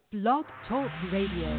Blog Talk Radio.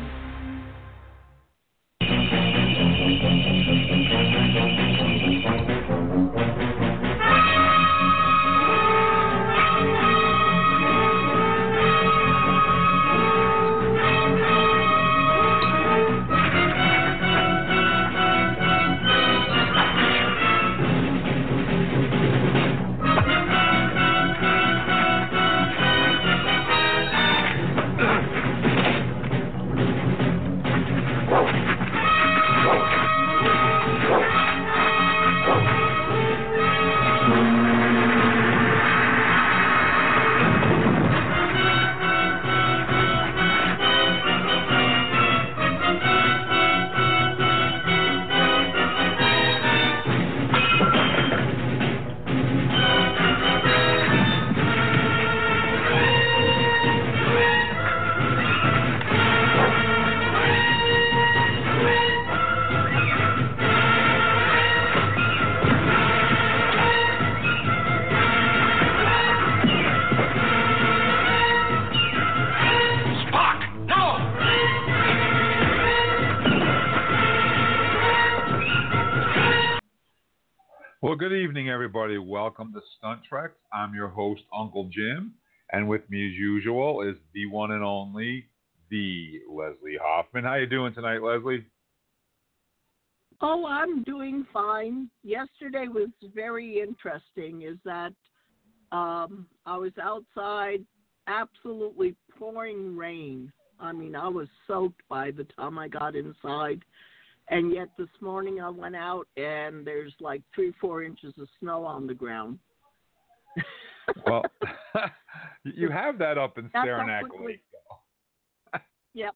Well, good evening, everybody. Welcome to Stunt Treks. I'm your host, Uncle Jim, and with me, as usual, is the one and only, the Leslie Hoffman. How you doing tonight, Leslie? Oh, I'm doing fine. Yesterday was very interesting. Is that I was outside, absolutely pouring rain. I mean, I was soaked by the time I got inside. And yet this morning I went out and there's like 3-4 inches of snow on the ground. Well, you have that up in Saranac Lake, though. Yep.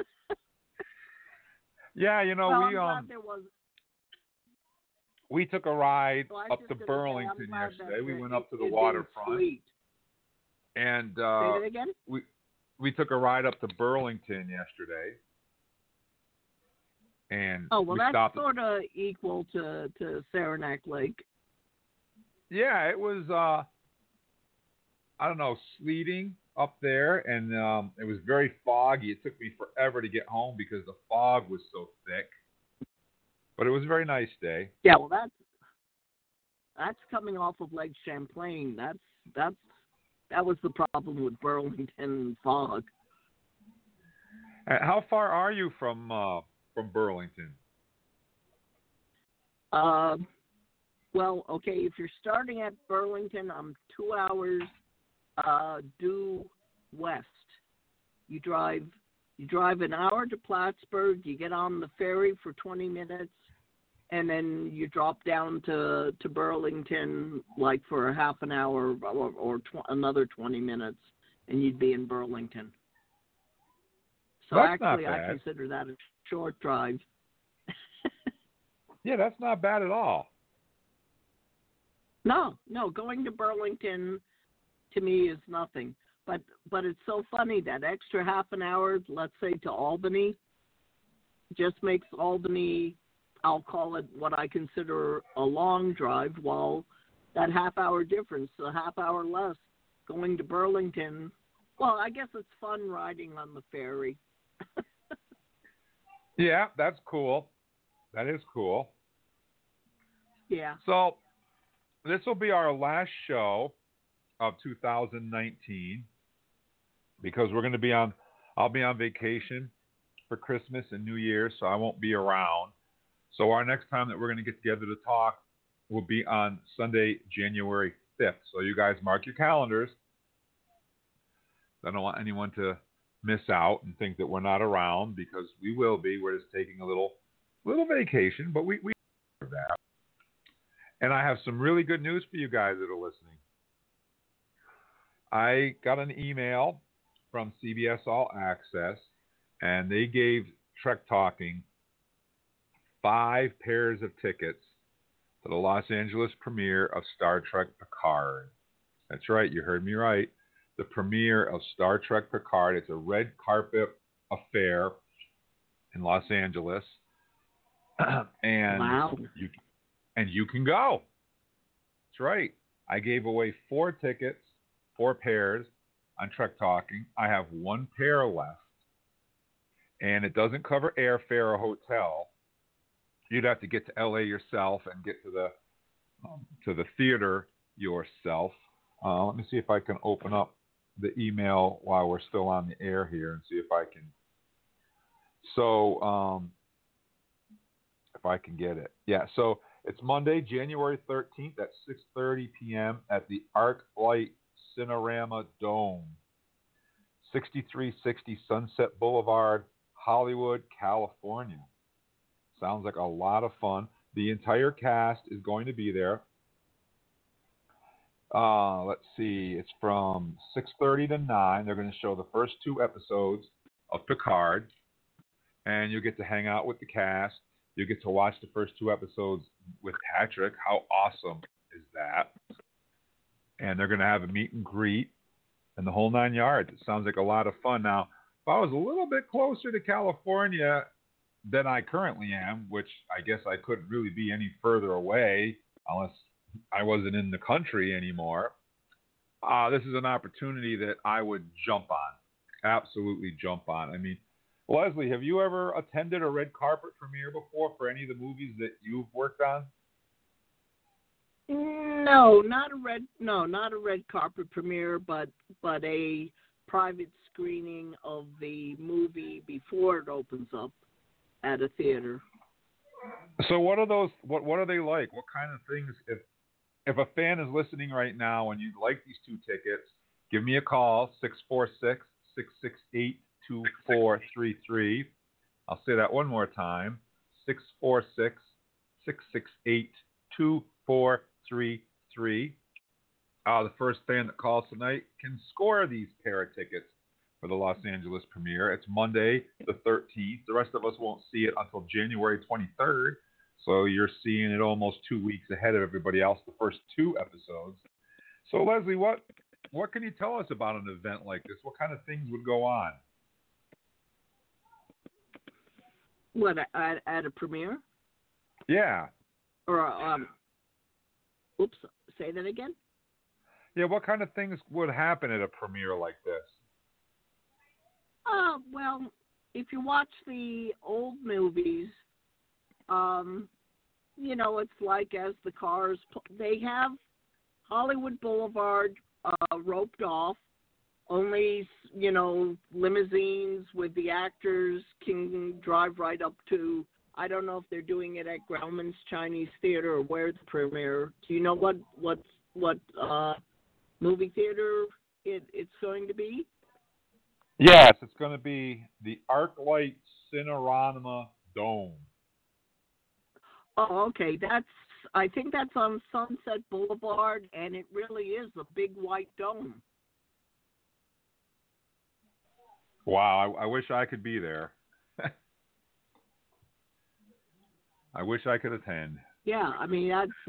Yeah, you know, well, we took a ride up to say, Burlington yesterday. We went up to the waterfront. And say that again? we took a ride up to Burlington yesterday. And we that's stopped sort of equal to Saranac Lake. Yeah, it was, I don't know, sleeting up there, and it was very foggy. It took me forever to get home because the fog was so thick. But it was a very nice day. Yeah, well, that's coming off of Lake Champlain. That was the problem with Burlington fog. How far are you from Burlington? Well, okay, if you're starting at Burlington, I'm 2 hours due west. You drive an hour to Plattsburgh, you get on the ferry for 20 minutes, and then you drop down to Burlington like for a half an hour or another 20 minutes, and you'd be in Burlington. So that's actually, not bad. I consider that a short drive. Yeah, that's not bad at all. No, going to Burlington to me is nothing. But it's so funny that extra half an hour, let's say to Albany, just makes Albany, I'll call it what I consider a long drive, while that half hour difference, a half hour less, going to Burlington, well, I guess it's fun riding on the ferry. Yeah, that's cool. That is cool. Yeah. So this will be our last show of 2019 because I'll be on vacation for Christmas and New Year's, so I won't be around. So our next time that we're going to get together to talk will be on Sunday, January 5th. So you guys mark your calendars. I don't want anyone to miss out and think that we're not around, because we will be. We're just taking a little vacation, but we do that. And I have some really good news for you guys that are listening. I got an email from CBS All Access, and they gave Trek Talking 5 pairs of tickets to the Los Angeles premiere of Star Trek Picard. That's right, you heard me right. The premiere of Star Trek Picard. It's a red carpet affair in Los Angeles. And wow. You can go. That's right. I gave away 4 tickets, 4 pairs on Trek Talking. I have 1 pair left. and it doesn't cover airfare or hotel. You'd have to get to LA yourself and get to the theater yourself. Let me see if I can open up the email while we're still on the air here and see if I can. So if I can get it, yeah. So it's Monday, January 13th at 6:30 p.m. at the ArcLight Cinerama Dome, 6360 Sunset Boulevard, Hollywood, California. Sounds like a lot of fun. The entire cast is going to be there. Let's see. It's from 6:30 to 9. They're going to show the first 2 episodes of Picard, and you'll get to hang out with the cast. You get to watch the first 2 episodes with Patrick. How awesome is that? And they're going to have a meet and greet and the whole 9 yards. It sounds like a lot of fun. Now, if I was a little bit closer to California than I currently am, which I guess I couldn't really be any further away unless I wasn't in the country anymore, this is an opportunity that I would jump on. Absolutely jump on. I mean, Leslie, have you ever attended a red carpet premiere before for any of the movies that you've worked on? No, not a red carpet premiere, but a private screening of the movie before it opens up at a theater. So what are those? What are they like? What kind of things? If a fan is listening right now and you'd like these 2 tickets, give me a call, 646-668-2433. I'll say that one more time, 646-668-2433. The first fan that calls tonight can score these pair of tickets for the Los Angeles premiere. It's Monday the 13th. The rest of us won't see it until January 23rd. So you're seeing it almost 2 weeks ahead of everybody else, the first 2 episodes. So Leslie, what can you tell us about an event like this? What kind of things would go on? What, at a premiere? Yeah. Or oops, say that again? Yeah, what kind of things would happen at a premiere like this? Well, if you watch the old movies, it's like as the cars, they have Hollywood Boulevard roped off. Only, limousines with the actors can drive right up to, I don't know if they're doing it at Grauman's Chinese Theater or where the premiere. Do you know what movie theater it's going to be? Yes, it's going to be the ArcLight Cinerama Dome. Oh, okay. I think that's on Sunset Boulevard, and it really is a big white dome. Wow, I wish I could be there. I wish I could attend. Yeah, I mean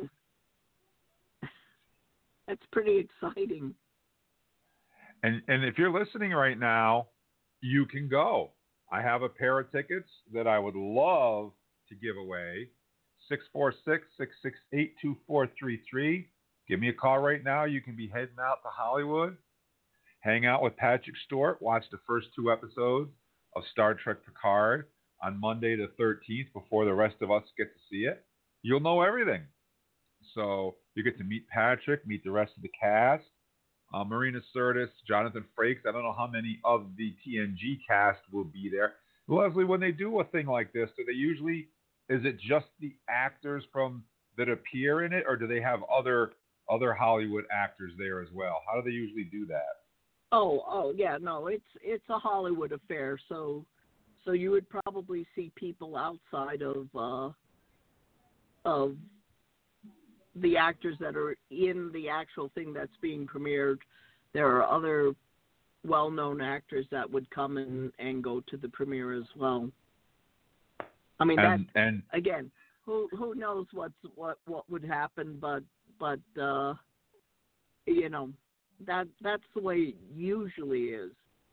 that's pretty exciting. And if you're listening right now, you can go. I have a pair of tickets that I would love to give away. 646-668-2433. Give me a call right now. You can be heading out to Hollywood, hang out with Patrick Stewart, watch the first 2 episodes of Star Trek Picard on Monday the 13th before the rest of us get to see it. You'll know everything. So you get to meet Patrick, meet the rest of the cast. Marina Sirtis, Jonathan Frakes. I don't know how many of the TNG cast will be there. Leslie, when they do a thing like this, is it just the actors that appear in it, or do they have other Hollywood actors there as well? How do they usually do that? Oh yeah, no, it's a Hollywood affair. So you would probably see people outside of the actors that are in the actual thing that's being premiered. There are other well-known actors that would come and go to the premiere as well. I mean, and again, who knows what would happen, but that's the way it usually is.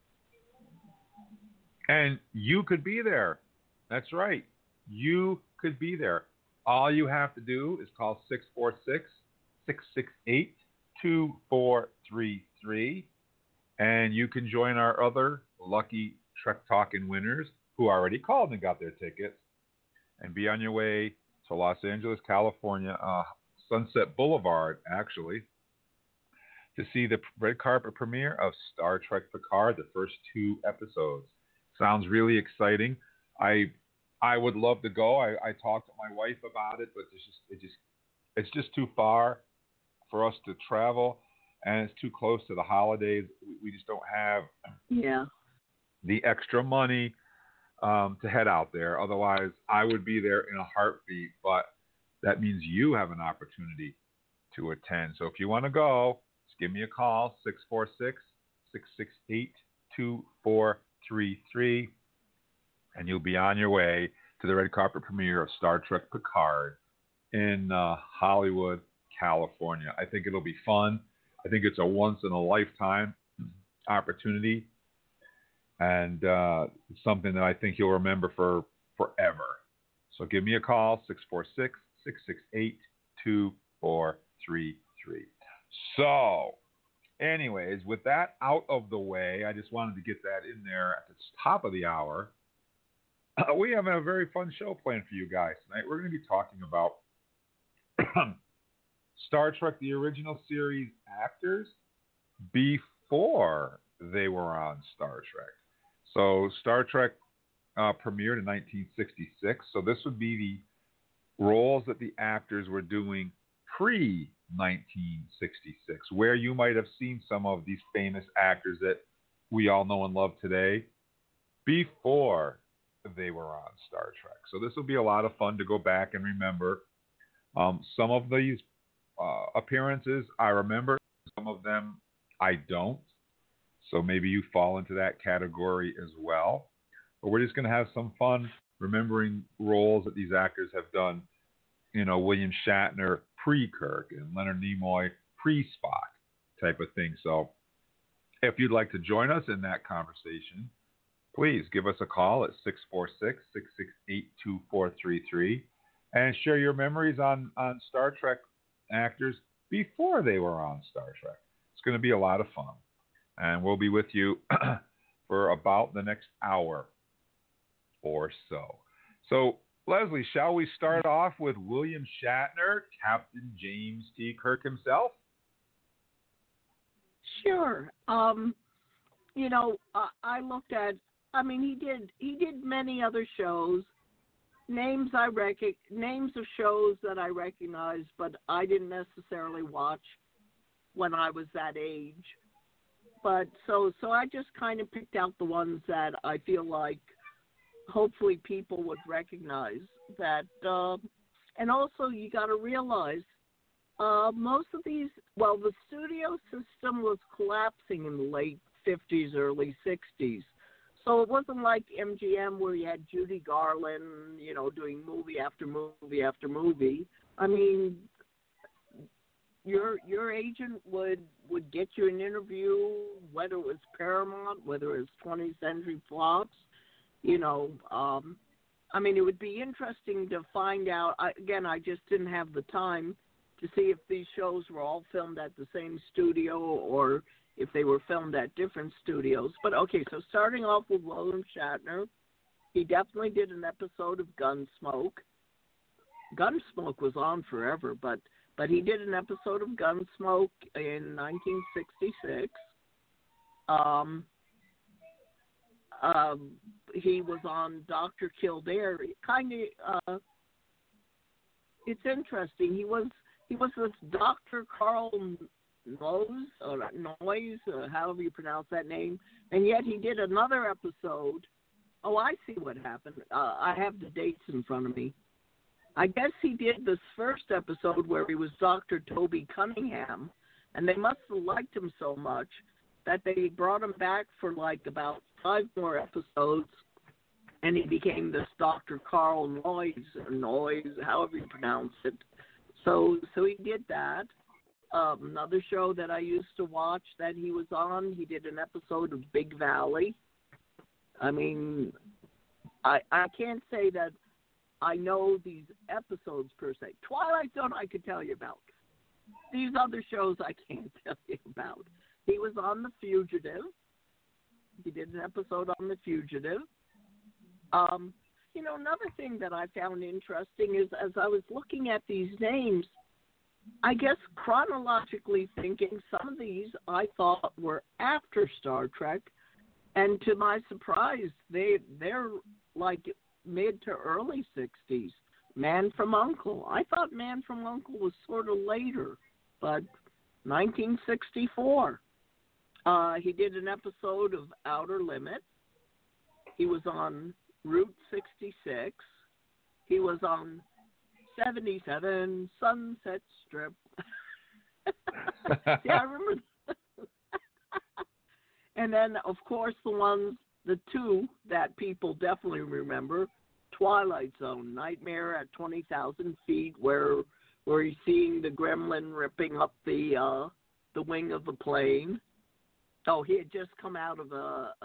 And you could be there. That's right. You could be there. All you have to do is call 646-668-2433, and you can join our other lucky Trek Talking winners who already called and got their tickets, and be on your way to Los Angeles, California, Sunset Boulevard, actually, to see the red carpet premiere of Star Trek Picard, the first 2 episodes. Sounds really exciting. I would love to go. I talked to my wife about it, but it's just too far for us to travel, and it's too close to the holidays. We just don't have the extra money to head out there. Otherwise, I would be there in a heartbeat, but that means you have an opportunity to attend. So if you want to go, just give me a call, 646-668-2433, and you'll be on your way to the red carpet premiere of Star Trek Picard in Hollywood, California. I think it'll be fun. I think it's a once-in-a-lifetime opportunity, and it's something that I think you'll remember for forever. So give me a call, 646-668-2433. So, anyways, with that out of the way, I just wanted to get that in there at the top of the hour. We have a very fun show planned for you guys tonight. We're going to be talking about Star Trek, the original series actors before they were on Star Trek. So Star Trek premiered in 1966. So this would be the roles that the actors were doing pre-1966, where you might have seen some of these famous actors that we all know and love today before they were on Star Trek. So this will be a lot of fun to go back and remember. Some of these appearances I remember, some of them I don't. So maybe you fall into that category as well. But we're just going to have some fun remembering roles that these actors have done. You know, William Shatner pre-Kirk and Leonard Nimoy pre-Spock type of thing. So if you'd like to join us in that conversation, please give us a call at 646-668-2433 and share your memories on Star Trek actors before they were on Star Trek. It's going to be a lot of fun. And we'll be with you for about the next hour or so. So, Leslie, shall we start off with William Shatner, Captain James T. Kirk himself? Sure. You know, I looked at. I mean, he did many other shows. Names of shows that I recognize, but I didn't necessarily watch when I was that age. But so I just kind of picked out the ones that I feel like hopefully people would recognize that. And also you got to realize most of these, well, the studio system was collapsing in the late 50s, early 60s. So it wasn't like MGM where you had Judy Garland, you know, doing movie after movie after movie. I mean, your agent would get you an interview, whether it was Paramount, whether it was 20th Century Fox, you know. I mean, it would be interesting to find out. I just didn't have the time to see if these shows were all filmed at the same studio or if they were filmed at different studios. But okay, so starting off with William Shatner, he definitely did an episode of Gunsmoke. Gunsmoke was on forever, but he did an episode of Gunsmoke in 1966. He was on Dr. Kildare. It's interesting. He was this Dr. Carl Noyes, however you pronounce that name, and yet he did another episode. Oh, I see what happened. I have the dates in front of me. I guess he did this first episode where he was Dr. Toby Cunningham, and they must have liked him so much that they brought him back for like about 5 more episodes, and he became this Dr. Carl Noyes, however you pronounce it. So he did that. Another show that I used to watch that he was on, he did an episode of Big Valley. I mean, I can't say that I know these episodes per se. Twilight Zone I could tell you about. These other shows I can't tell you about. He was on The Fugitive. He did an episode on The Fugitive. Another thing that I found interesting is as I was looking at these names, I guess chronologically thinking, some of these I thought were after Star Trek, and to my surprise, they're like mid to early 60s. Man from U.N.C.L.E. I thought Man from U.N.C.L.E. was sort of later, but 1964. He did an episode of Outer Limits. He was on Route 66. He was on 77 Sunset Strip. Yeah, I remember. And then, of course, the two that people definitely remember, Twilight Zone, Nightmare at 20,000 Feet, where he's seeing the gremlin ripping up the wing of the plane. Oh, he had just come out of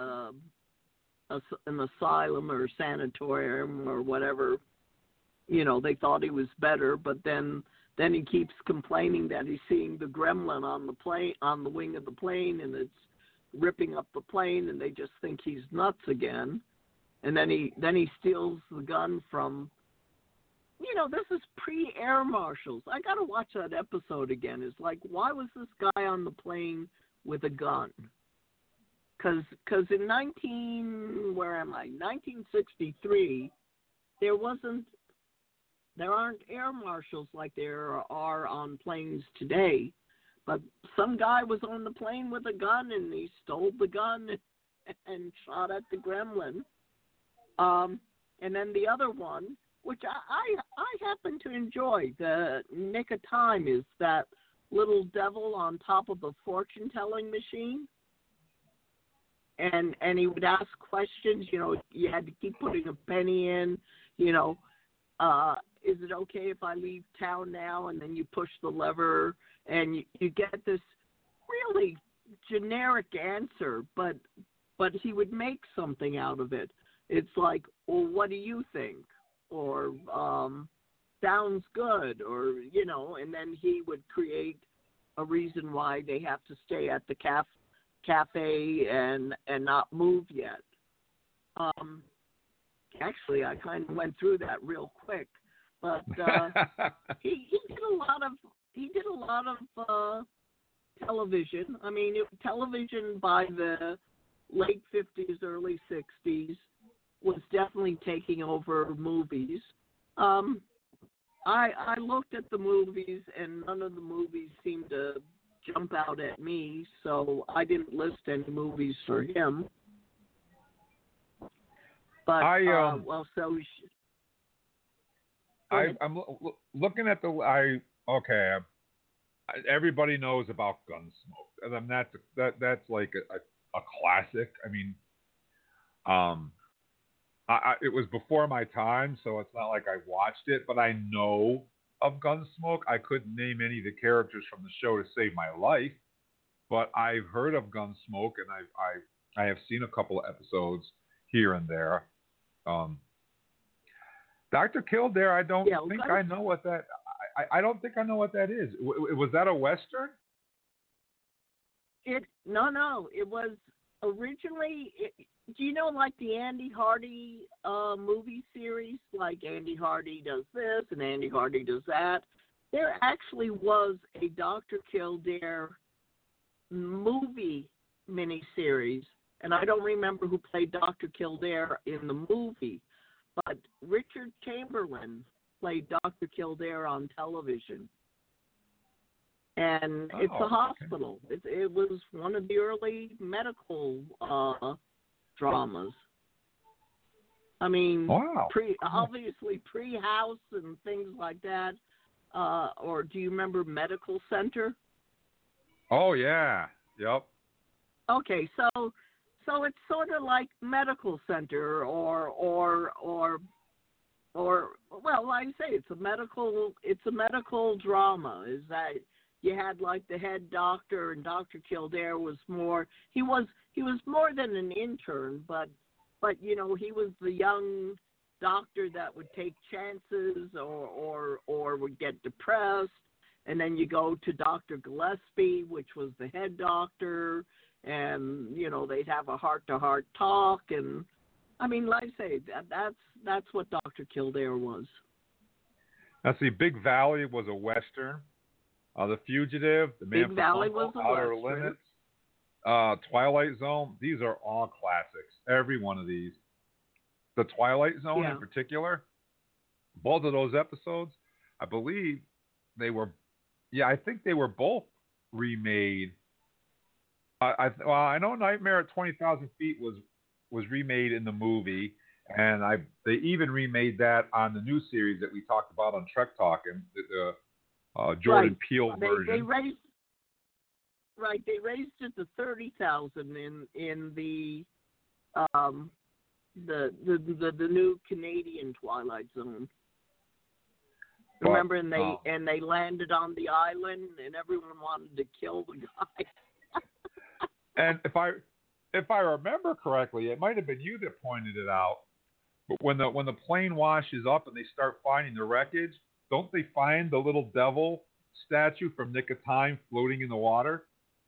an asylum or sanatorium or whatever. They thought he was better, but then he keeps complaining that he's seeing the gremlin on the plane, on the wing of the plane, and it's ripping up the plane, and they just think he's nuts again. And then he steals the gun from, this is pre-air marshals. I got to watch that episode again. It's like, why was this guy on the plane with a gun? Because in 1963, there aren't air marshals like there are on planes today. But some guy was on the plane with a gun, and he stole the gun and shot at the gremlin. And then the other one, which I happen to enjoy, the Nick of Time, is that little devil on top of a fortune-telling machine. And he would ask questions, you had to keep putting a penny in, is it okay if I leave town now? And then you push the lever, and you get this really generic answer, but he would make something out of it. It's like, well, what do you think? Or sounds good, or, and then he would create a reason why they have to stay at the cafe and not move yet. Actually, I kind of went through that real quick, but he did a lot of television. I mean, television by the late 50s, early 60s was definitely taking over movies. I looked at the movies, and none of the movies seemed to jump out at me, so I didn't list any movies for him. But I'm looking at everybody knows about Gunsmoke, and then that's like a classic. I mean, it was before my time, so it's not like I watched it, but I know of Gunsmoke. I couldn't name any of the characters from the show to save my life, but I've heard of Gunsmoke, and I have seen a couple of episodes here and there. Dr. Kildare, I don't think I know what that. I don't think I know what that is. Was that a Western? No. It was originally. Do you know, like the Andy Hardy movie series? Like Andy Hardy does this and Andy Hardy does that. There actually was a Dr. Kildare movie miniseries, and I don't remember who played Dr. Kildare in the movie, but Richard Chamberlain played Dr. Kildare on television. And it's a hospital. Okay. It was one of the early medical dramas. I mean, obviously pre-House and things like that. Or do you remember Medical Center? Oh yeah, yep. Okay, so it's sort of like Medical Center, or well, like I say, it's a medical drama. Is that you had like the head doctor, and Dr. Kildare was more. He was more than an intern, but he was the young doctor that would take chances or would get depressed, and then you go to Dr. Gillespie, which was the head doctor, and they'd have a heart-to-heart talk, and I mean, like I say, that's what Dr. Kildare was. Now, see, Big Valley was a Western. The Fugitive, The Man Big from Valley Uncle, was a Outer Western. Limits, Twilight Zone. These are all classics. Every one of these. The Twilight Zone in particular, both of those episodes, I believe they were, I think they were both remade. I know Nightmare at 20,000 Feet was remade in the movie, and they even remade that on the new series that we talked about on Trek Talking, the Jordan Peele version. They raised it to 30,000 in the new Canadian Twilight Zone. Remember, and they landed on the island, and everyone wanted to kill the guy. And if I remember correctly, it might have been you that pointed it out. But when the plane washes up and they start finding the wreckage, don't they find the little devil statue from Nick of Time floating in the water?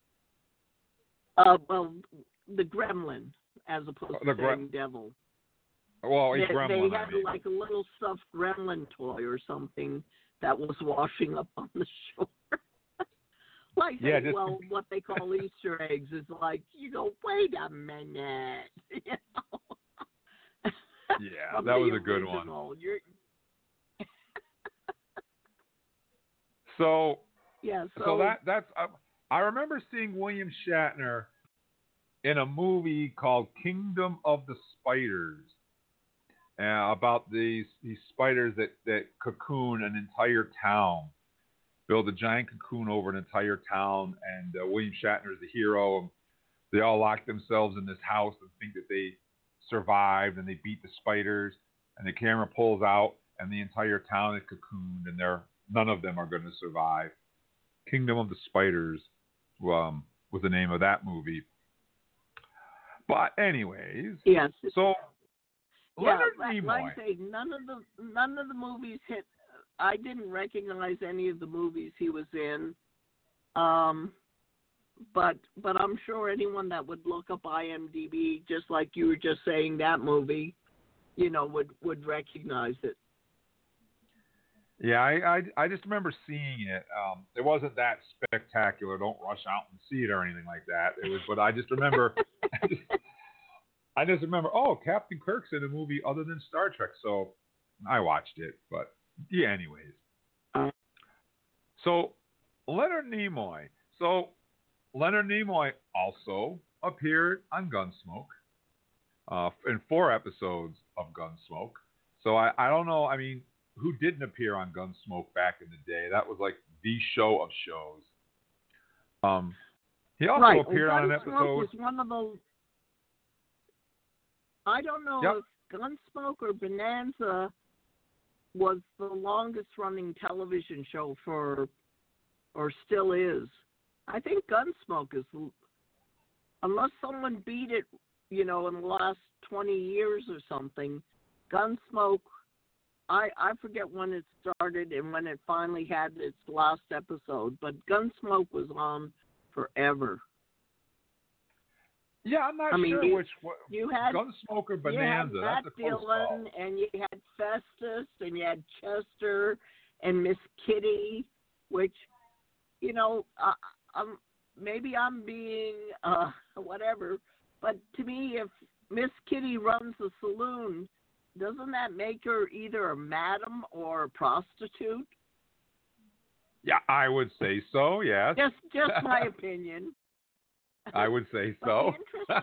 Well, the gremlin, as opposed to saying devil. Well, gremlin. They had like a little stuffed gremlin toy or something that was washing up on the shore. What they call Easter eggs is like, you go, wait a minute. You know? Yeah, that was a good one. So that's I remember seeing William Shatner in a movie called Kingdom of the Spiders, about these spiders that cocoon an entire town, build a giant cocoon over an entire town, and William Shatner is the hero. They all lock themselves in this house and think that they survived, and they beat the spiders, and the camera pulls out, and the entire town is cocooned, and none of them are going to survive. Kingdom of the Spiders was the name of that movie. But anyways, yes. So Leonard Nimoy. Like I say, none of the movies hit. I didn't recognize any of the movies he was in. But I'm sure anyone that would look up IMDb, just like you were just saying that movie, would recognize it. Yeah, I just remember seeing it. It wasn't that spectacular. Don't rush out and see it or anything like that. But I just remember, I just remember. Oh, Captain Kirk's in a movie other than Star Trek, so I watched it. But yeah, anyways. So Leonard Nimoy. Leonard Nimoy also appeared on Gunsmoke, in 4 episodes of Gunsmoke. So I don't know. I mean, who didn't appear on Gunsmoke back in the day? That was like the show of shows. He also appeared on an episode. Is one of those, I don't know if Gunsmoke or Bonanza was the longest running television show or still is. I think Gunsmoke is, unless someone beat it, in the last 20 years or something, Gunsmoke, I forget when it started and when it finally had its last episode, but Gunsmoke was on forever. Yeah, I'm not sure which you had Gunsmoke or Bonanza. You had Matt That's a close Dillon, call. and you had Festus, and you had Chester, and Miss Kitty, which, maybe I'm being whatever, but to me, if Miss Kitty runs a saloon, doesn't that make her either a madam or a prostitute? Yeah, I would say so. Yes. Just my opinion. I would say so.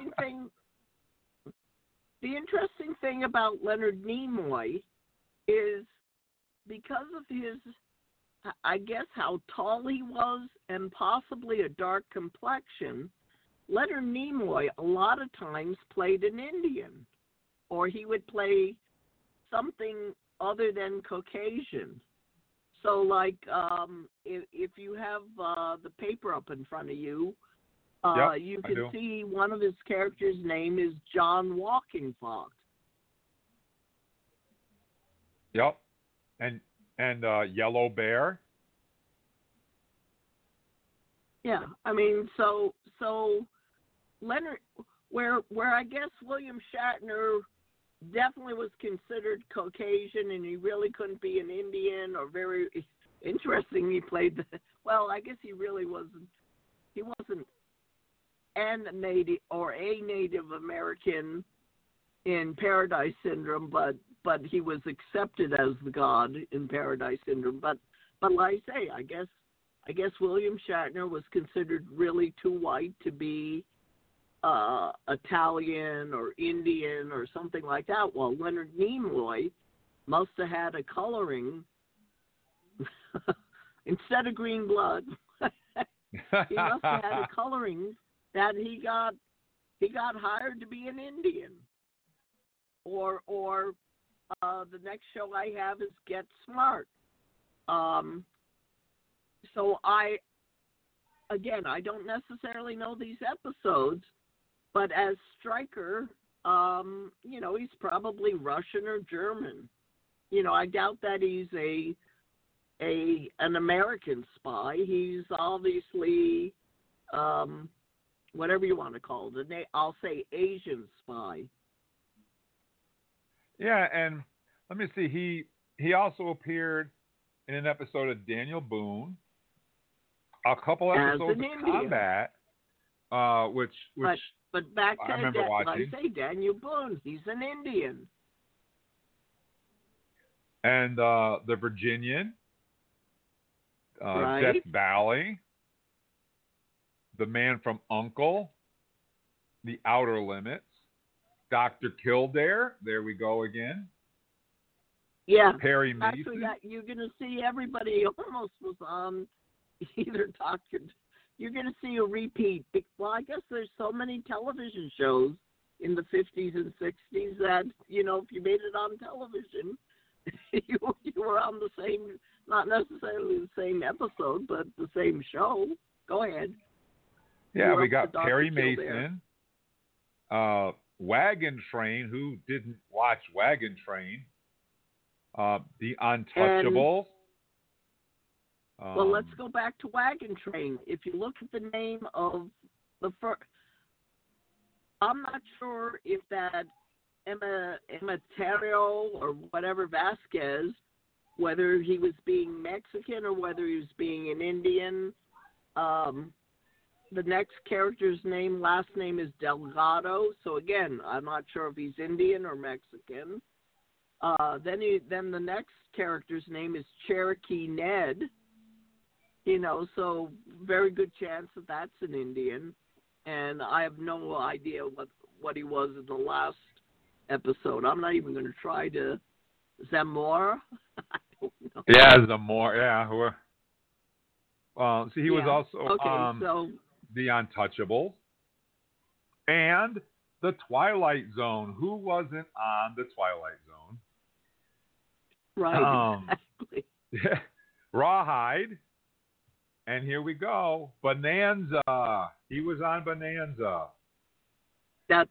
The interesting thing about Leonard Nimoy is because of his, I guess, how tall he was and possibly a dark complexion, Leonard Nimoy a lot of times played an Indian, or he would play something other than Caucasian. So, like, if you have the paper up in front of you, you can see one of his characters' name is John Walking Fox. Yep, and Yellow Bear. Yeah, I mean, so Leonard, where I guess William Shatner definitely was considered Caucasian, and he really couldn't be an Indian or very interesting. He played well. I guess he really wasn't. He wasn't a Native American in Paradise Syndrome, but he was accepted as the god in Paradise Syndrome. But like I say, I guess William Shatner was considered really too white to be Italian or Indian or something like that. While Leonard Nimoy must have had a coloring instead of green blood. He must have had a coloring that he got hired to be an Indian. Or the next show I have is Get Smart. So I don't necessarily know these episodes, but as Stryker, he's probably Russian or German. I doubt that he's an American spy. He's obviously whatever you want to call it. I'll say Asian spy. Yeah, and let me see. He also appeared in an episode of Daniel Boone, a couple episodes of Combat, which but back to I remember watching. Like I say, Daniel Boone, he's an Indian. And the Virginian, right. Death Valley, the Man from U.N.C.L.E., The Outer Limits, Dr. Kildare, there we go again. Yeah. Perry Mason. Actually, you're going to see everybody almost was on either Dr. You're going to see a repeat. Well, I guess there's so many television shows in the 50s and 60s that, if you made it on television, you were on the same, not necessarily the same episode, but the same show. Go ahead. Yeah, we got Perry Mason, Wagon Train. Who didn't watch Wagon Train? The Untouchables. Well, let's go back to Wagon Train. If you look at the name of the first, I'm not sure if that Emeterio or whatever Vasquez, whether he was being Mexican or whether he was being an Indian. The next character's last name is Delgado. So again, I'm not sure if he's Indian or Mexican. Then the next character's name is Cherokee Ned. So very good chance that that's an Indian. And I have no idea what he was in the last episode. I'm not even going to try to Zamora. I don't know. Yeah, Zamora. Yeah. So he was also so The Untouchables and The Twilight Zone. Who wasn't on The Twilight Zone? Right, exactly. Rawhide. And here we go. Bonanza. He was on Bonanza. Yep,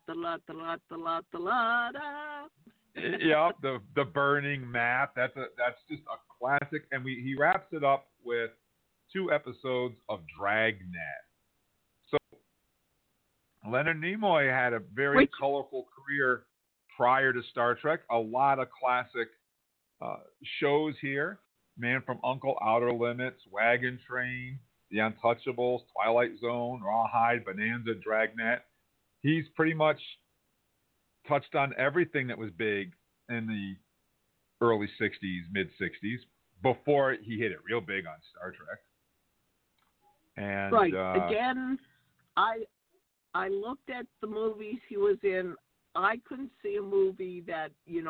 the burning map. That's just a classic. And he wraps it up with 2 episodes of Dragnet. So Leonard Nimoy had a very colorful career prior to Star Trek. A lot of classic shows here. Man from U.N.C.L.E., Outer Limits, Wagon Train, The Untouchables, Twilight Zone, Rawhide, Bonanza, Dragnet. He's pretty much touched on everything that was big in the early 60s, mid-60s, before he hit it real big on Star Trek. And, right. Again, I looked at the movies he was in. I couldn't see a movie that,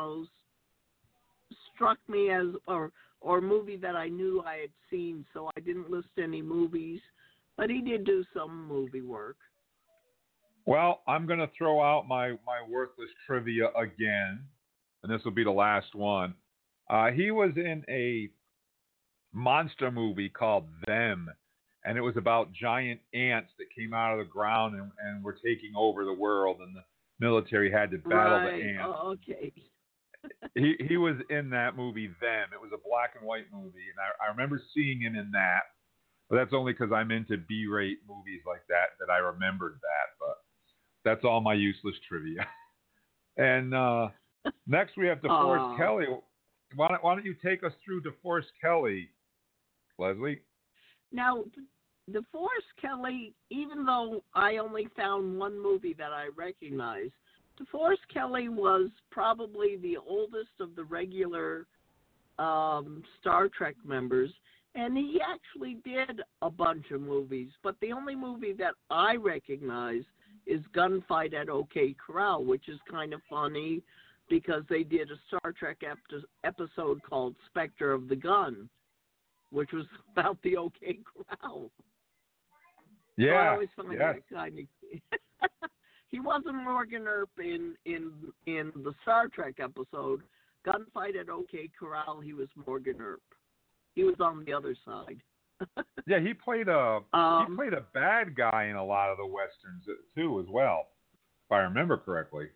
struck me as, or a movie that I knew I had seen, so I didn't list any movies. But he did do some movie work. Well, I'm going to throw out my worthless trivia again, and this will be the last one. He was in a monster movie called Them, and it was about giant ants that came out of the ground and were taking over the world, and the military had to battle the ants. Oh, okay. He was in that movie Them. It was a black and white movie, and I remember seeing him in that. But that's only because I'm into B-rate movies like that I remembered that. But that's all my useless trivia. And Next, we have DeForest Kelly. Why don't you take us through DeForest Kelly, Leslie? Now, DeForest Kelly, even though I only found one movie that I recognize, DeForest Kelly was probably the oldest of the regular Star Trek members, and he actually did a bunch of movies, but the only movie that I recognize is Gunfight at OK Corral, which is kind of funny because they did a Star Trek episode called Spectre of the Gun, which was about the OK Corral. Yeah, so I always find that kind of... He wasn't Morgan Earp in the Star Trek episode. Gunfight at OK Corral, he was Morgan Earp. He was on the other side. Yeah, he played a bad guy in a lot of the westerns too, as well, if I remember correctly.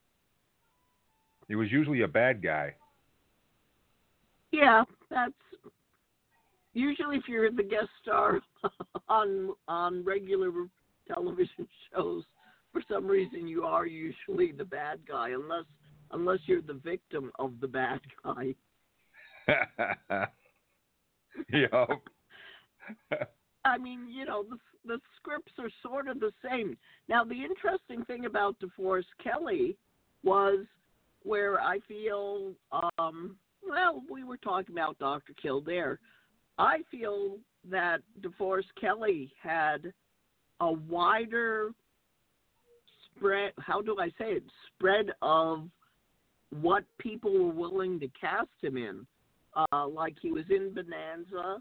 He was usually a bad guy. Yeah, that's usually if you're the guest star on regular television shows. For some reason, you are usually the bad guy, unless you're the victim of the bad guy. Yep. I mean, the scripts are sort of the same. Now, the interesting thing about DeForest Kelly was where I feel, we were talking about Dr. Kildare. I feel that DeForest Kelly had a wider spread, spread of what people were willing to cast him in. Like he was in Bonanza.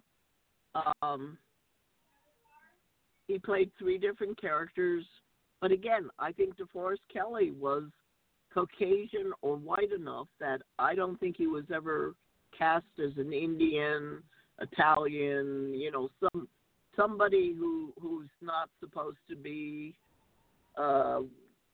He played 3 different characters. But again, I think DeForest Kelly was Caucasian or white enough that I don't think he was ever cast as an Indian, Italian, somebody who's not supposed to be, the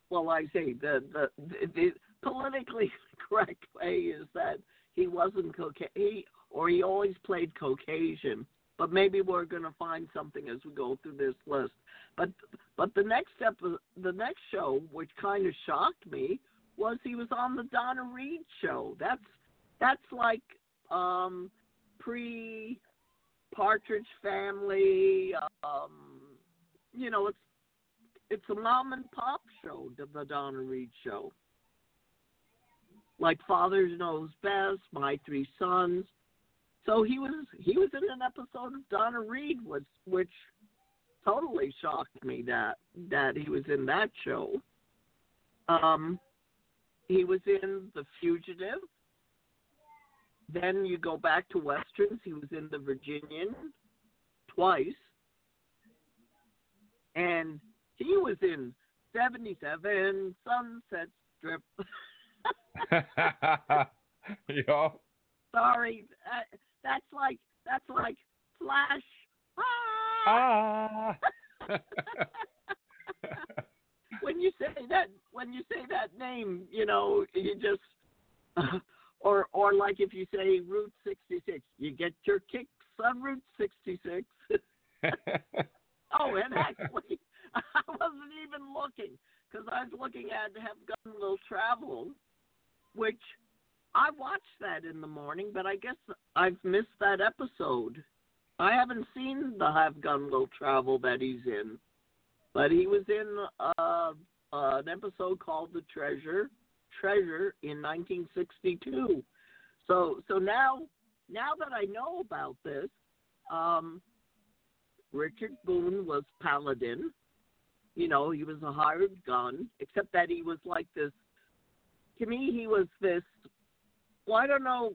politically correct way is that he wasn't Caucasian, or he always played Caucasian. But maybe we're going to find something as we go through this list. But the next show, which kind of shocked me, was he was on the Donna Reed show. That's like pre Partridge Family. It's a mom and pop show, the Donna Reed show. Like Father Knows Best, My 3 Sons. So he was in an episode of Donna Reed, which totally shocked me that he was in that show. He was in The Fugitive. Then you go back to Westerns. He was in The Virginian twice. And he was in 77 Sunset Strip. Yeah. Sorry, that's like Flash. Ah. When you say that name, you just or like if you say Route 66, you get your kicks on Route 66. Oh, and actually, I wasn't even looking because I was looking at Have Gun Will Travel, which I watched that in the morning, but I guess I've missed that episode. I haven't seen the Have Gun Will Travel that he's in, but he was in an episode called The Treasure in 1962. So now that I know about this, Richard Boone was Paladin. He was a hired gun, except that he was like this. To me, he was this. Well, I don't know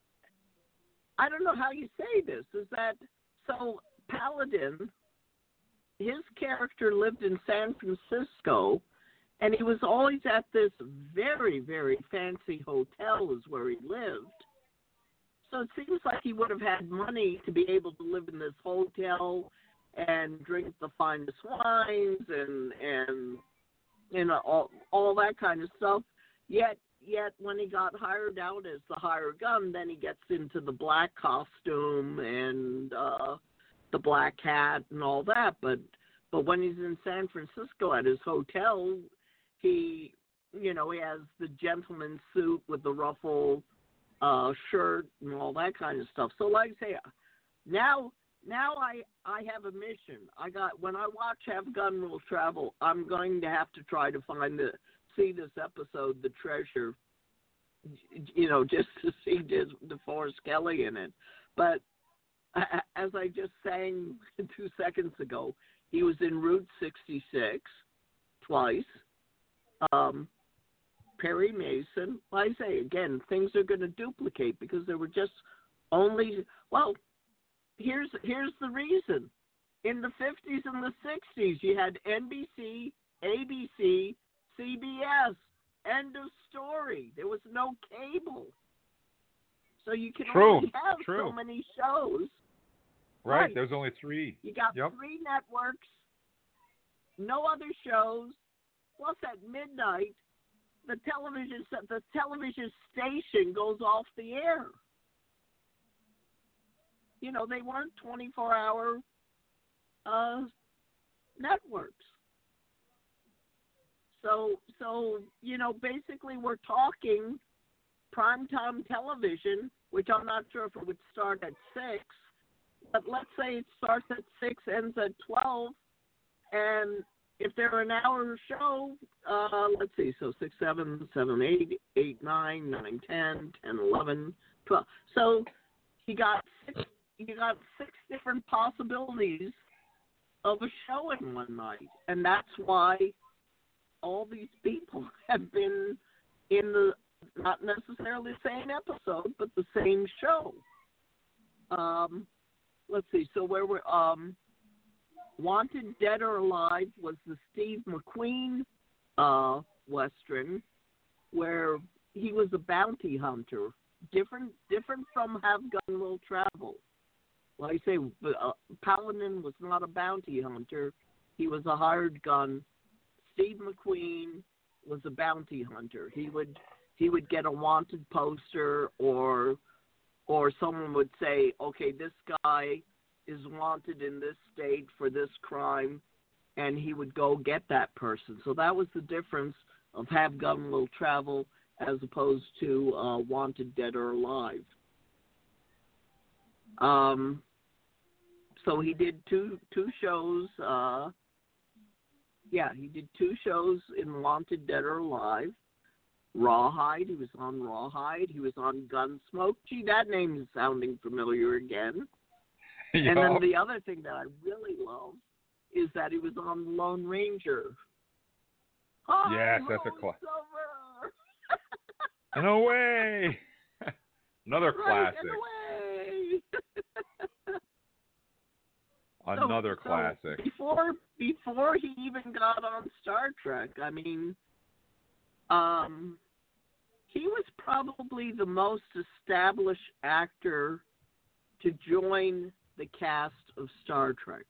how you say this. Is that so? Paladin, his character lived in San Francisco, and he was always at this very, very fancy hotel is where he lived. So it seems like he would have had money to be able to live in this hotel and drink the finest wines and all that kind of stuff. Yet when he got hired out as the hired gun, then he gets into the black costume and the black hat and all that. But when he's in San Francisco at his hotel, he he has the gentleman suit with the ruffle shirt and all that kind of stuff. So like I say, now I have a mission. When I watch Have Gun Will Travel, I'm going to have to try to see this episode, The Treasure, just to see DeForest Kelly in it. But as I just sang 2 seconds ago, he was in Route 66 twice. Perry Mason. Like I say, again, things are going to duplicate because there were just only, here's the reason. In the 50s and the 60s, you had NBC, ABC, CBS. End of story. There was no cable. So you can only have so many shows. Right. There's only 3. You got 3 networks, no other shows. Plus, at midnight, the television station goes off the air. They weren't 24-hour networks. So basically, we're talking primetime television, which I'm not sure if it would start at 6, but let's say it starts at 6, ends at 12, and if they're an hour show, let's see, so 6, 7, 8, 9, 9, 10, 10, 11, 12. So you got 6 different possibilities of a show in one night, and that's why all these people have been in the not necessarily the same episode, but the same show. Let's see. So where we're Wanted Dead or Alive was the Steve McQueen Western, where he was a bounty hunter, different from Have Gun Will Travel. Like I say, Paladin was not a bounty hunter; he was a hired gun. Steve McQueen was a bounty hunter. He would get a wanted poster, or someone would say, okay, this guy is wanted in this state for this crime, and he would go get that person. So that was the difference of Have Gun Will Travel as opposed to Wanted Dead or Alive. So he did two shows. He did 2 shows in Wanted Dead or Alive. Rawhide, he was on Rawhide. He was on Gunsmoke. Gee, that name is sounding familiar again. Yep. And then the other thing that I really love is that he was on Lone Ranger. Yes, that's a classic. In a way. Another classic. In a way. Another classic. Before he even got on Star Trek, I mean, he was probably the most established actor to join the cast of Star Trek.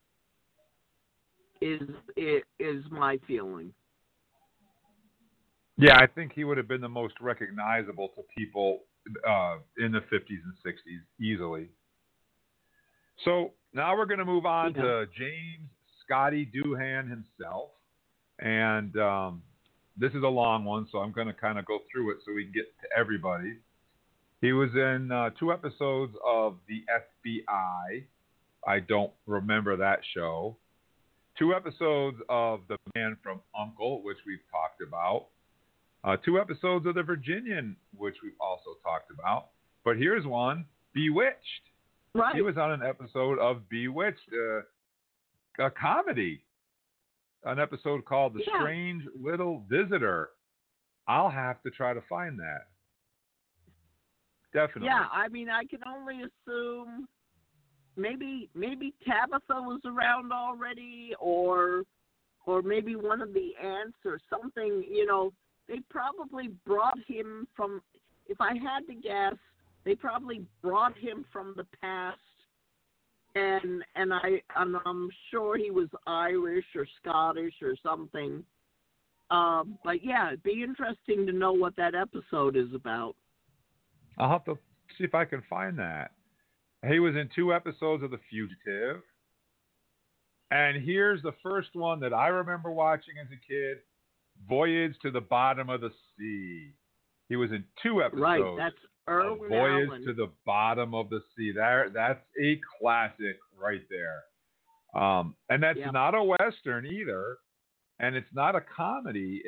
Is my feeling. Yeah, I think he would have been the most recognizable to people in the 50s and 60s easily. So now we're going to move on to James Scotty Doohan himself. And this is a long one, so I'm going to kind of go through it so we can get to everybody. He was in 2 episodes of The FBI. I don't remember that show. 2 episodes of The Man from U.N.C.L.E., which we've talked about. 2 episodes of The Virginian, which we've also talked about. But here's one, Bewitched. Right. He was on an episode of Bewitched, a comedy. An episode called The Strange Little Visitor. I'll have to try to find that. Definitely. Yeah, I mean, I can only assume maybe Tabitha was around already, or maybe one of the aunts or something. They probably brought him from. If I had to guess, they probably brought him from the past, and I'm sure he was Irish or Scottish or something. But yeah, it'd be interesting to know what that episode is about. I'll have to see if I can find that. He was in 2 episodes of The Fugitive. And here's the first one that I remember watching as a kid. Voyage to the Bottom of the Sea. He was in 2 episodes. Right, that's of Irwin Voyage Allen. to the Bottom of the Sea. That's a classic right there. And that's not a Western either, and it's not a comedy.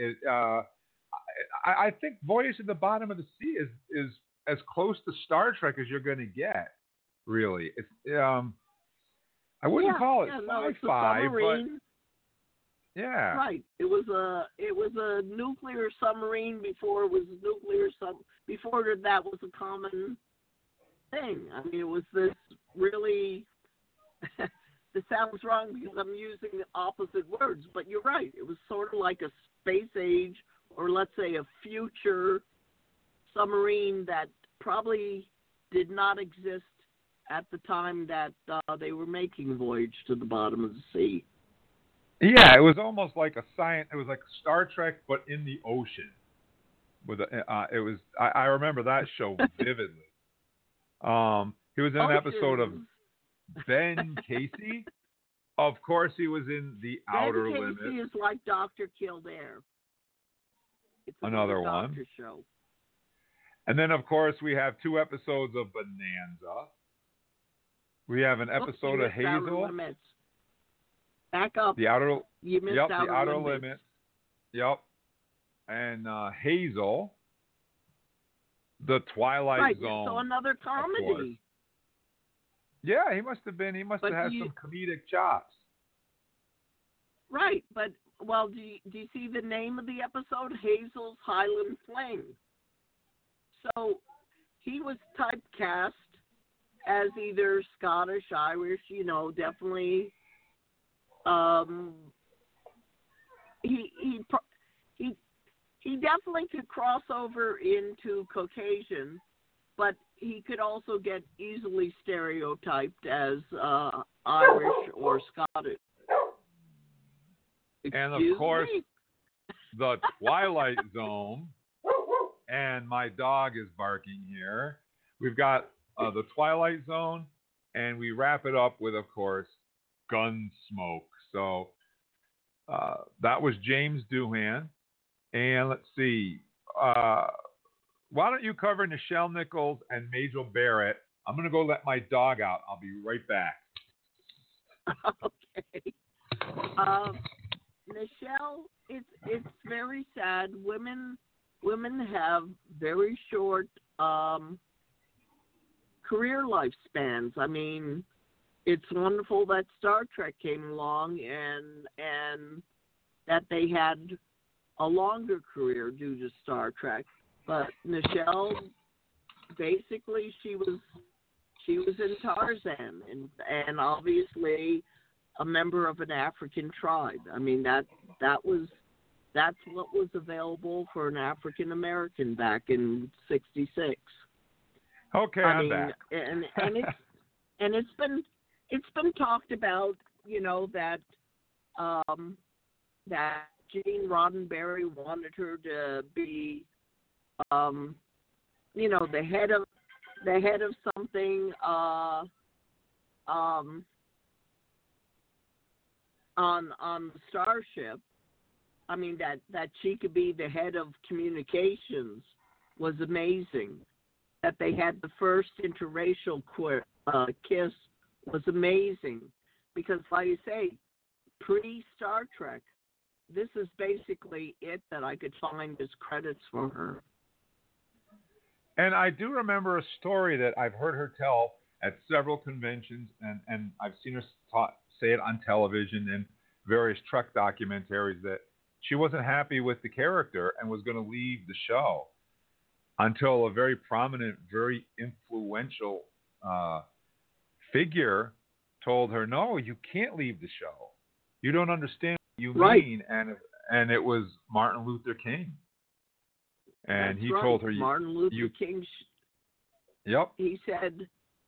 I think Voyage to the Bottom of the Sea is as close to Star Trek as you're going to get. Really, it's I wouldn't call it sci-fi, but yeah, right. It was a nuclear submarine before it was before that was a common thing. I mean, it was this really. This sounds wrong because I'm using the opposite words, but you're right. It was sort of like a space age, or let's say a future submarine that probably did not exist at the time that they were making Voyage to the Bottom of the Sea. Yeah, it was almost like it was like Star Trek, but in the ocean. I remember that show vividly. He was in an episode of Ben Casey. Of course, he was in The Outer Limits. Ben Casey is like Dr. Kildare. It's another one. Doctor show. And then, of course, we have 2 episodes of Bonanza. We have an episode of Hazel. Back up. The Outer. You missed The Outer Limits. Yep. And Hazel. The Twilight Zone. So another comedy. Yeah, he must have had some comedic chops. Right, but do you see the name of the episode? Hazel's Highland Fling. So he was typecast as either Scottish, Irish, definitely. He definitely could cross over into Caucasian, but he could also get easily stereotyped as Irish or Scottish. And of course, the Twilight Zone, and my dog is barking here. We've got the Twilight Zone, and we wrap it up with, of course, Gunsmoke. So that was James Doohan. And let's see. Why don't you cover Nichelle Nichols and Majel Barrett? I'm going to go let my dog out. I'll be right back. Okay. Nichelle, it's very sad. Women have very short career lifespans. I mean, it's wonderful that Star Trek came along and that they had a longer career due to Star Trek. But Nichelle, basically, she was in Tarzan, and obviously a member of an African tribe. I mean, that's what was available for an African American back in '66. Okay, I'm back. And it's been talked about, that that Gene Roddenberry wanted her to be, the head of something on the Starship. I mean, that she could be the head of communications was amazing. That they had the first interracial kiss was amazing. Because, like you say, pre-Star Trek, this is basically it that I could find as credits for her. And I do remember a story that I've heard her tell at several conventions, and I've seen her say it on television and various Trek documentaries, that she wasn't happy with the character and was going to leave the show until a very prominent, very influential figure told her, no, you can't leave the show. You don't understand what you mean. And it was Martin Luther King. And he told her, Martin Luther King. Yep. He said,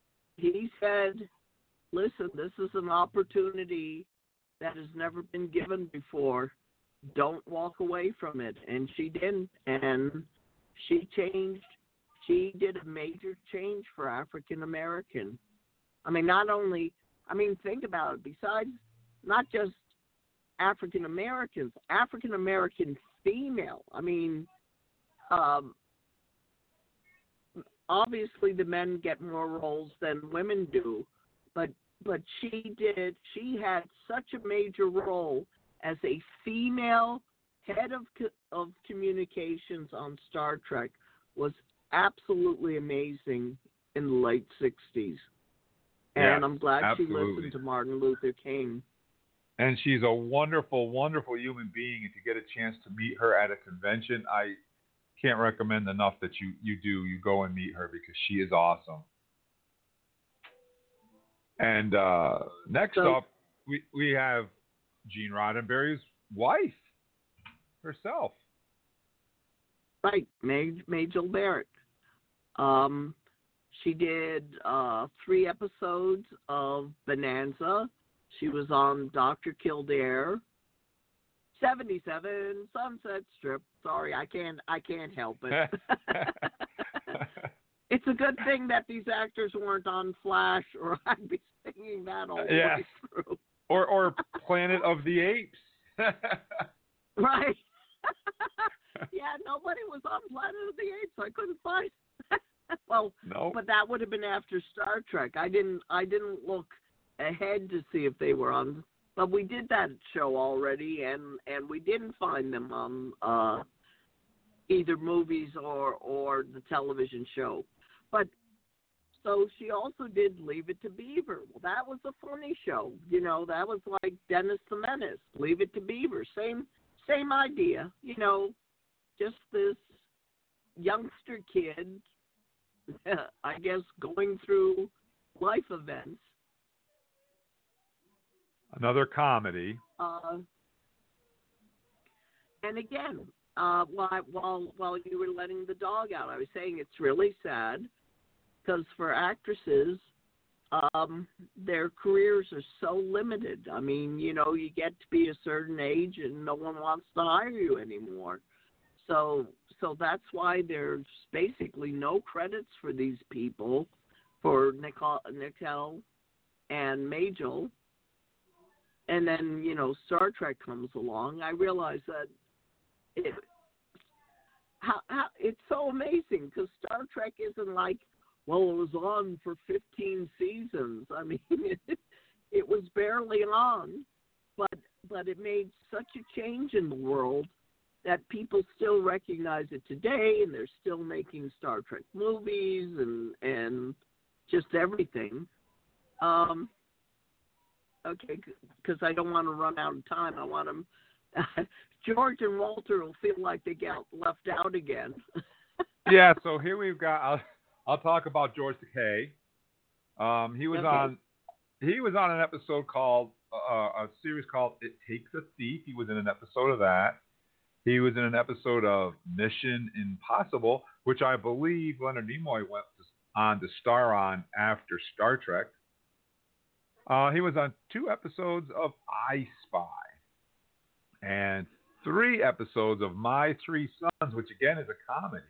listen, this is an opportunity that has never been given before. Don't walk away from it. And she didn't. And she changed. She did a major change for African American. I mean, think about it. Besides, not just African Americans, African American female. I mean, obviously the men get more roles than women do, but she had such a major role as a female head of communications on Star Trek. Was absolutely amazing in the late 60s. And I'm glad absolutely. she listened to Martin Luther King. And she's a wonderful, wonderful human being. If you get a chance to meet her at a convention, I can't recommend enough that you go and meet her, because she is awesome. And next up, we have Gene Roddenberry's wife herself. Right, Majel Barrett. She did 3 episodes of Bonanza. She was on Dr. Kildare, 77 Sunset Strip. Sorry, I can't help it. It's a good thing that these actors weren't on Flash, or I'd be singing that all the way through. Or Planet of the Apes. Right. Yeah, nobody was on Planet of the Apes. I couldn't find. Well, no. But that would have been after Star Trek. I didn't look ahead to see if they were on, but we did that show already, and we didn't find them on either movies or the television show. But so she also did Leave It to Beaver. Well, that was a funny show. You know, that was like Dennis the Menace. Leave It to Beaver. Same idea. You know, just this youngster kid, I guess, going through life events. Another comedy. And again, while you were letting the dog out, I was saying it's really sad, because for actresses, their careers are so limited. I mean, you know, you get to be a certain age and no one wants to hire you anymore. So that's why there's basically no credits for these people, for Nicole and Majel. And then, you know, Star Trek comes along. I realize that it's so amazing, because Star Trek isn't like, well, it was on for 15 seasons. I mean, it was barely on, but it made such a change in the world that people still recognize it today, and they're still making Star Trek movies and just everything. Okay, because I don't want to run out of time. I want them. George and Walter will feel like they get left out again. Yeah, so here we've got. I'll talk about George Takei. He was on an episode called a series called It Takes a Thief. He was in an episode of that. He was in an episode of Mission Impossible, which I believe Leonard Nimoy went on to star on after Star Trek. He was on 2 episodes of I Spy and 3 episodes of My Three Sons, which again is a comedy.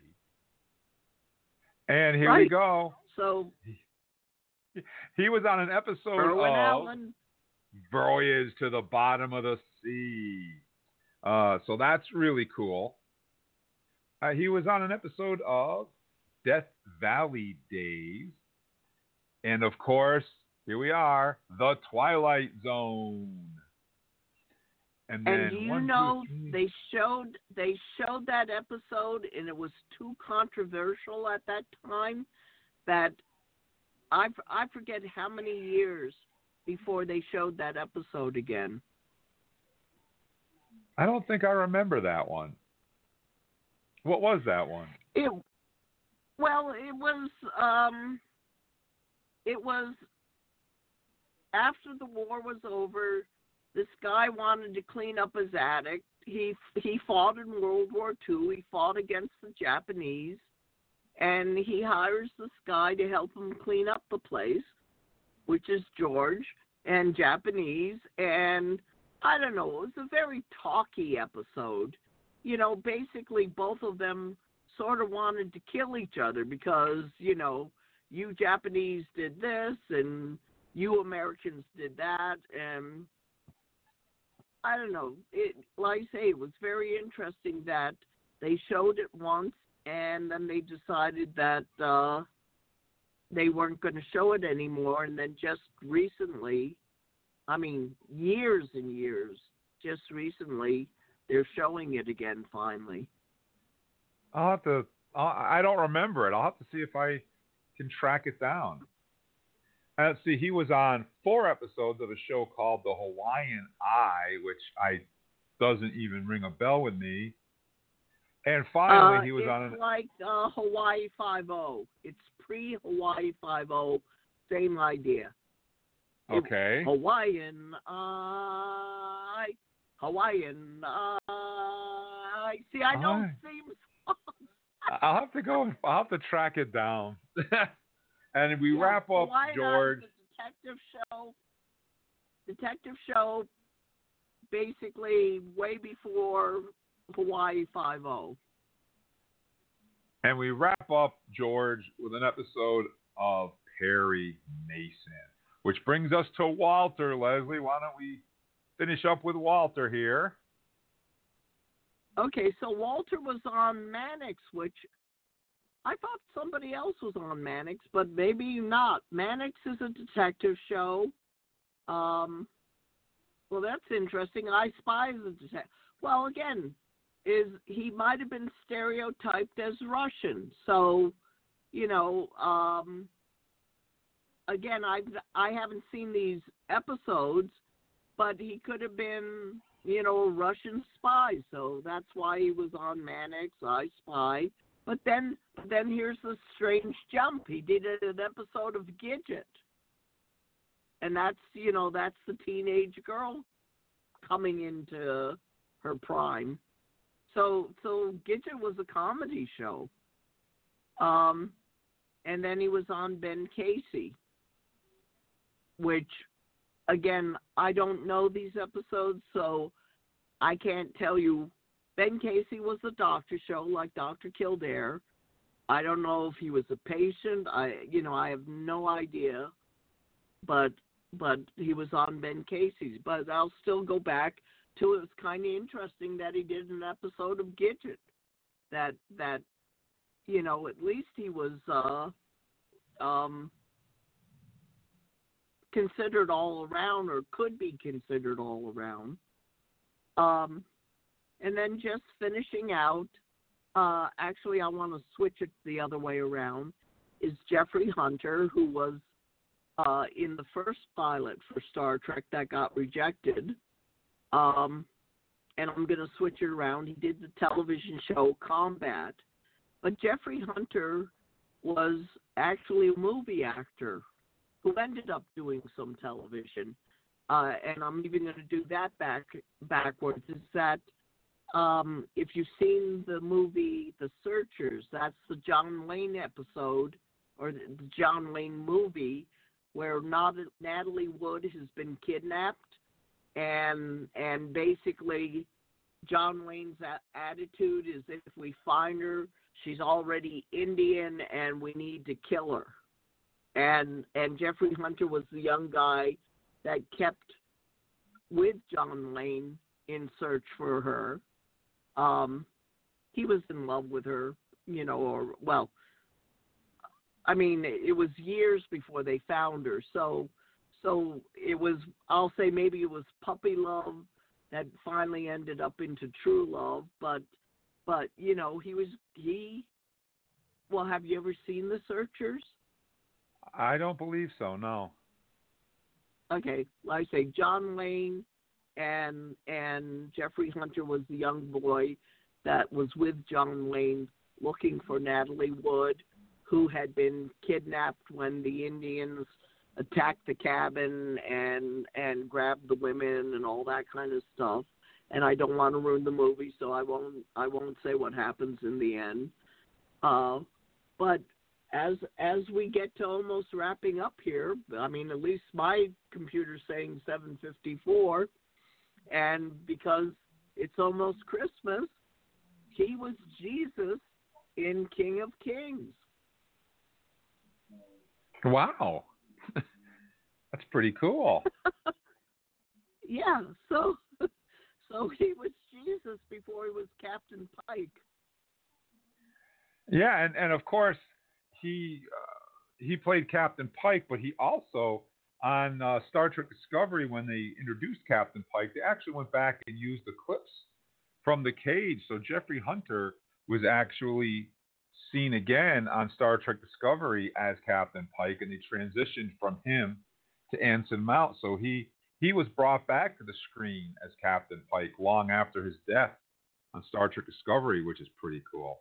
And here we go. So he was on an episode Irwin of Allen. Voyage to the Bottom of the Sea. So that's really cool. He was on an episode of Death Valley Days. And of course, here we are, The Twilight Zone. And then do you know they showed that episode, and it was too controversial at that time that I forget how many years before they showed that episode again. I don't think I remember that one. What was that one? It was after the war was over. This guy wanted to clean up his attic. He fought in World War II. He fought against the Japanese, and he hires this guy to help him clean up the place, which is George, and Japanese. And I don't know, it was a very talky episode. You know, basically both of them sort of wanted to kill each other because, you know, you Japanese did this and you Americans did that, and I don't know. It, like I say, it was very interesting that they showed it once and then they decided that they weren't going to show it anymore. And then just recently, I mean, years and years, just recently, they're showing it again finally. I'll have to. I don't remember it. I'll have to see if I can track it down. Let's see. He was on 4 episodes of a show called The Hawaiian Eye, which doesn't even ring a bell with me. And finally, he was on. It's like Hawaii Five-0. It's pre-Hawaii Five-0. Same idea. Okay. Hawaiian Eye. Hawaiian Eye. See, I don't sing songs. I'll have to go. I'll have to track it down. And we wrap up, Hawaiian George. Eye is a detective show, basically way before Hawaii Five-0. And we wrap up, George, with an episode of Perry Mason, which brings us to Walter. Leslie, why don't we finish up with Walter here? Okay, so Walter was on Mannix, which I thought somebody else was on Mannix, but maybe not. Mannix is a detective show. Well, that's interesting. I Spy is a detective. Well, again, he might have been stereotyped as Russian. So, again, I haven't seen these episodes, but he could have been, a Russian spy. So that's why he was on Mannix, I Spy. But then here's the strange jump. He did an episode of Gidget. And that's the teenage girl coming into her prime. So Gidget was a comedy show. And then he was on Ben Casey, which, again, I don't know these episodes, so I can't tell you. Ben Casey was a doctor show like Dr. Kildare. I don't know if he was a patient. I have no idea. But he was on Ben Casey's. But I'll still go back to, it was kind of interesting that he did an episode of Gidget. That at least he was considered all around, or could be considered all around. And then just finishing out, actually I want to switch it the other way around, is Jeffrey Hunter, who was in the first pilot for Star Trek that got rejected. And I'm going to switch it around. He did the television show Combat. But Jeffrey Hunter was actually a movie actor who ended up doing some television. And I'm even going to do that backwards, is that if you've seen the movie The Searchers, that's the John Wayne episode, or the John Wayne movie, where Natalie Wood has been kidnapped, and basically John Wayne's attitude is, if we find her, she's already Indian and we need to kill her. And Jeffrey Hunter was the young guy that kept with John Wayne in search for her. He was in love with her, it was years before they found her. So it was, I'll say maybe it was puppy love that finally ended up into true love. But have you ever seen The Searchers? I don't believe so, no. Okay, like I say, John Wayne and Jeffrey Hunter was the young boy that was with John Wayne looking for Natalie Wood, who had been kidnapped when the Indians attacked the cabin and grabbed the women and all that kind of stuff. And I don't want to ruin the movie, so I won't say what happens in the end. But as we get to almost wrapping up here, at least my computer's saying 7:54, and because it's almost Christmas, he was Jesus in King of Kings. Wow. That's pretty cool. Yeah, so So he was Jesus before he was Captain Pike. Yeah, and of course he played Captain Pike, but he also on Star Trek Discovery when they introduced Captain Pike, they actually went back and used the clips from the cage. So Jeffrey Hunter was actually seen again on Star Trek Discovery as Captain Pike, and they transitioned from him to Anson Mount. So he was brought back to the screen as Captain Pike long after his death on Star Trek Discovery, which is pretty cool.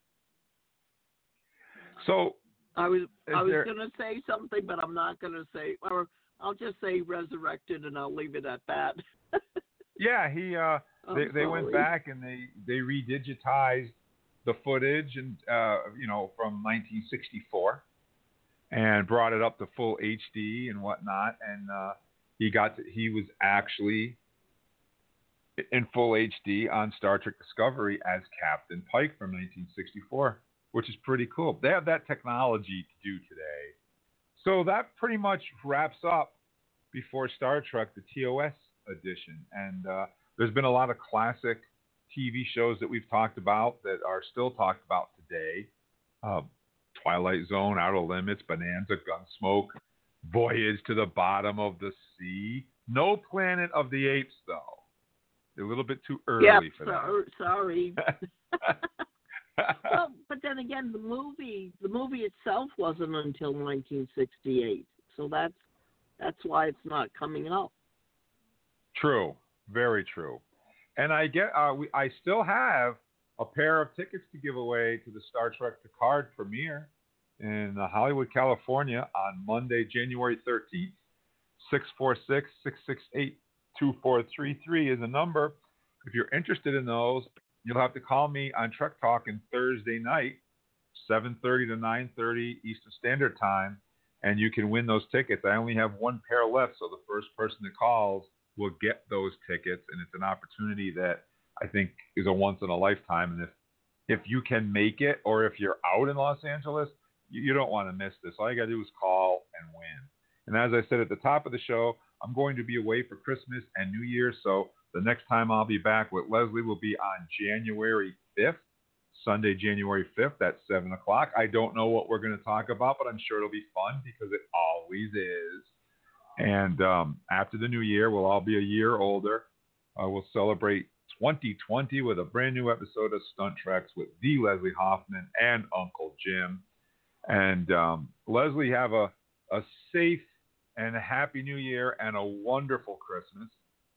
So I was going to say something, but I'm not going to say, or I'll just say resurrected, and I'll leave it at that. Yeah, they went back and they redigitized the footage and from 1964 and brought it up to full HD and whatnot, and he was actually in full HD on Star Trek Discovery as Captain Pike from 1964, which is pretty cool. They have that technology to do today. So that pretty much wraps up before Star Trek, the TOS edition. And there's been a lot of classic TV shows that we've talked about that are still talked about today. Twilight Zone, Outer Limits, Bonanza, Gunsmoke, Voyage to the Bottom of the Sea. No Planet of the Apes, though. They're a little bit too early for that. Sorry. Well, but then again, the movie itself wasn't until 1968, so that's why it's not coming out. True, very true. And I still have a pair of tickets to give away to the Star Trek Picard premiere in Hollywood, California on Monday, January 13th. 646-668-2433 is the number. If you're interested in those, you'll have to call me on Trek Talking Thursday night, 7:30 to 9:30 Eastern Standard Time, and you can win those tickets. I only have one pair left, so the first person that calls will get those tickets, and it's an opportunity that I think is a once in a lifetime. And if you can make it, or if you're out in Los Angeles, you don't want to miss this. All you got to do is call and win. And as I said at the top of the show, I'm going to be away for Christmas and New Year, so the next time I'll be back with Leslie will be on January 5th, Sunday, January 5th at 7 o'clock. I don't know what we're going to talk about, but I'm sure it'll be fun because it always is. And after the new year, we'll all be a year older. We'll celebrate 2020 with a brand new episode of Stunt Treks with the Leslie Hoffman and Uncle Jim. And Leslie, have a safe and a happy new year and a wonderful Christmas.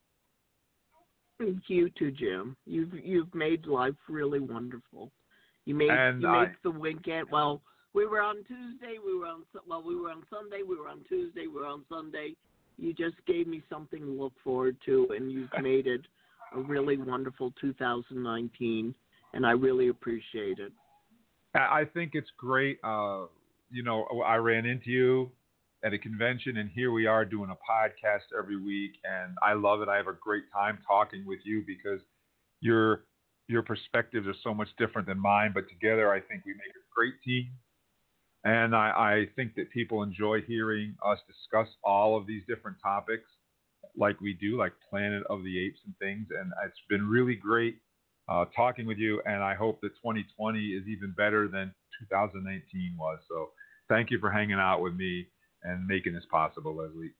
Thank you too, Jim. You've made life really wonderful. You made the weekend. Well, we were on Tuesday. We were on Sunday. We were on Tuesday. We were on Sunday. You just gave me something to look forward to, and you've made it a really wonderful 2019, and I really appreciate it. I think it's great. I ran into you at a convention, and here we are doing a podcast every week, and I love it. I have a great time talking with you because your perspectives are so much different than mine, but together I think we make a great team. And I think that people enjoy hearing us discuss all of these different topics like we do, like Planet of the Apes and things. And it's been really great talking with you. And I hope that 2020 is even better than 2019 was. So thank you for hanging out with me and making this possible, Leslie.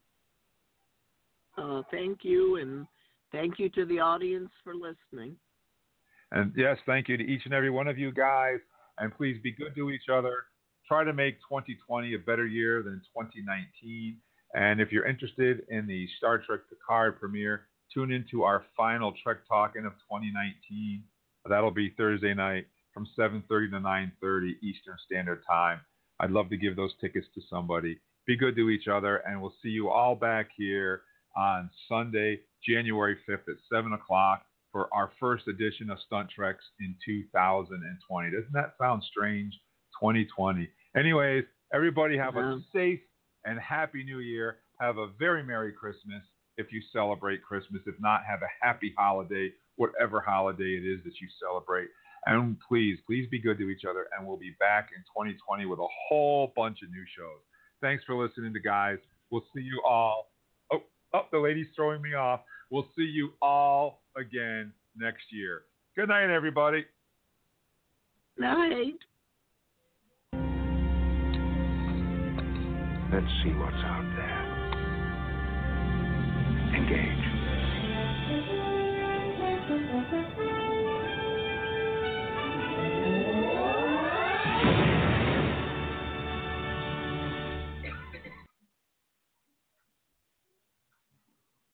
Thank you. And thank you to the audience for listening. And yes, thank you to each and every one of you guys. And please be good to each other. Try to make 2020 a better year than 2019. And if you're interested in the Star Trek Picard premiere, tune into our final Trek Talking of 2019. That'll be Thursday night from 7:30 to 9:30 Eastern Standard Time. I'd love to give those tickets to somebody. Be good to each other, and we'll see you all back here on Sunday, January 5th at 7 o'clock for our first edition of Stunt Treks in 2020. Doesn't that sound strange? 2020. Anyways, everybody have a safe and happy New Year. Have a very Merry Christmas if you celebrate Christmas. If not, have a happy holiday, whatever holiday it is that you celebrate. And please be good to each other. And we'll be back in 2020 with a whole bunch of new shows. Thanks for listening to guys. We'll see you all. Oh, the lady's throwing me off. We'll see you all again next year. Good night, everybody. Night. Let's see what's out there. Engage.